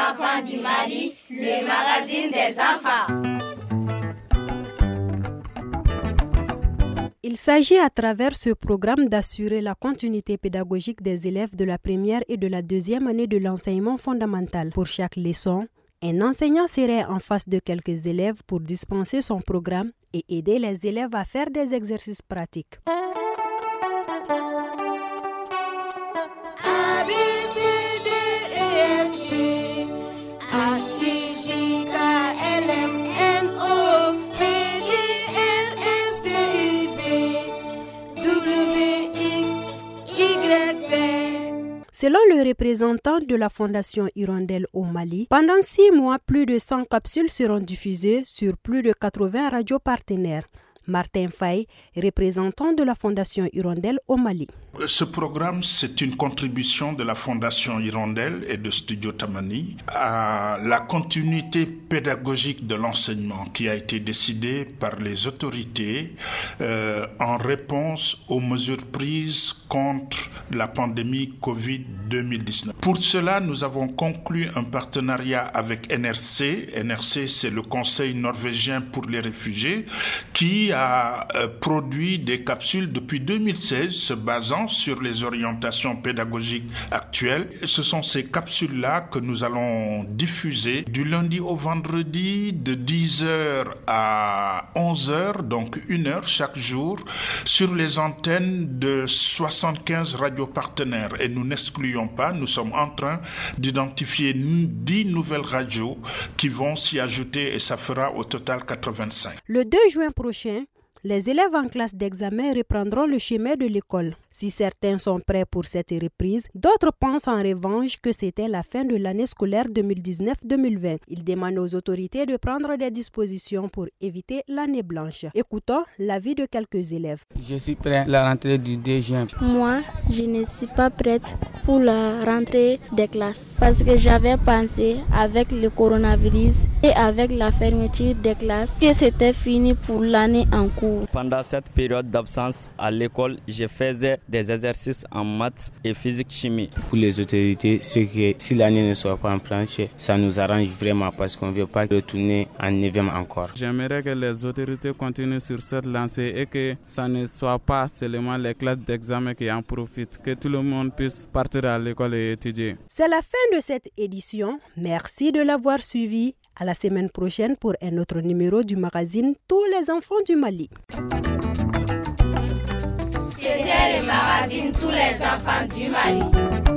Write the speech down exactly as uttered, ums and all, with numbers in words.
enfants du Mali, le magazine des enfants. Il s'agit à travers ce programme d'assurer la continuité pédagogique des élèves de la première et de la deuxième année de l'enseignement fondamental. Pour chaque leçon, un enseignant serait en face de quelques élèves pour dispenser son programme et aider les élèves à faire des exercices pratiques. Selon le représentant de la Fondation Hirondelle au Mali, pendant six mois, plus de cent capsules seront diffusées sur plus de quatre-vingts radios partenaires. Martin Faye, représentant de la Fondation Hirondelle au Mali. Ce programme, c'est une contribution de la Fondation Hirondelle et de Studio Tamani à la continuité pédagogique de l'enseignement qui a été décidée par les autorités euh, en réponse aux mesures prises contre la pandémie covid deux mille dix-neuf. Pour cela, nous avons conclu un partenariat avec N R C. N R C, c'est le Conseil norvégien pour les réfugiés qui a euh, produit des capsules depuis deux mille seize se basant sur les orientations pédagogiques actuelles. Ce sont ces capsules-là que nous allons diffuser du lundi au vendredi de dix heures à onze heures, donc une heure chaque jour, sur les antennes de soixante-quinze radios partenaires. Et nous n'excluons pas, nous sommes en train d'identifier dix nouvelles radios qui vont s'y ajouter et ça fera au total quatre-vingt-cinq. Le deux juin prochain, les élèves en classe d'examen reprendront le chemin de l'école. Si certains sont prêts pour cette reprise, d'autres pensent en revanche que c'était la fin de l'année scolaire deux mille dix-neuf deux mille vingt. Ils demandent aux autorités de prendre des dispositions pour éviter l'année blanche. Écoutons l'avis de quelques élèves. Je suis prêt à la rentrée du deux juin. Moi, je ne suis pas prête pour la rentrée des classes parce que j'avais pensé avec le coronavirus et avec la fermeture des classes que c'était fini pour l'année en cours. Pendant cette période d'absence à l'école, je faisais des exercices en maths et physique-chimie. Pour les autorités, c'est que si l'année ne soit pas en plancher, ça nous arrange vraiment parce qu'on ne veut pas retourner en neuvième encore. J'aimerais que les autorités continuent sur cette lancée et que ça ne soit pas seulement les classes d'examen qui en profitent, que tout le monde puisse partir à l'école et étudier. C'est la fin de cette édition. Merci de l'avoir suivi. À la semaine prochaine pour un autre numéro du magazine Tous les enfants du Mali. C'était le magazine Tous les enfants du Mali.